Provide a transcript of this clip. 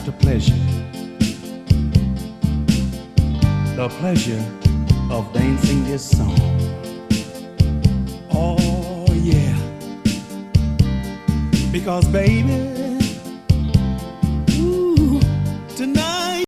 the pleasure of dancing this song. Oh yeah, because baby,